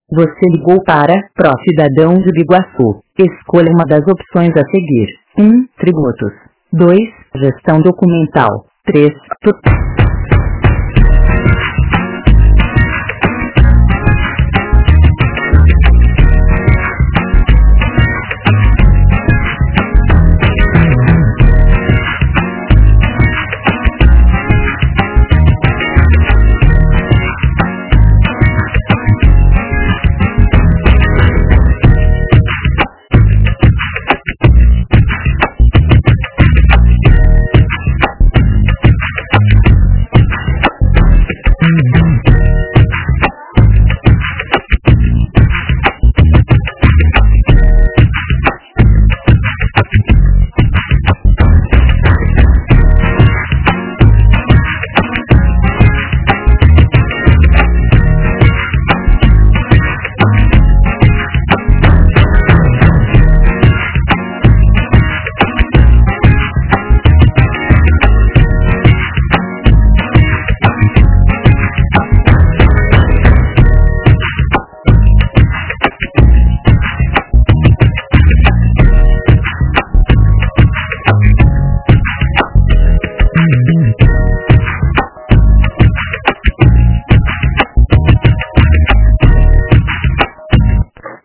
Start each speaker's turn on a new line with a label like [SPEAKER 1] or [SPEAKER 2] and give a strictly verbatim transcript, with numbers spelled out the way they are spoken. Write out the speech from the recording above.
[SPEAKER 1] Você ligou para Pró-Cidadão de Biguaçu. Escolha uma das opções a seguir. um. Tributos. dois. Gestão documental. três.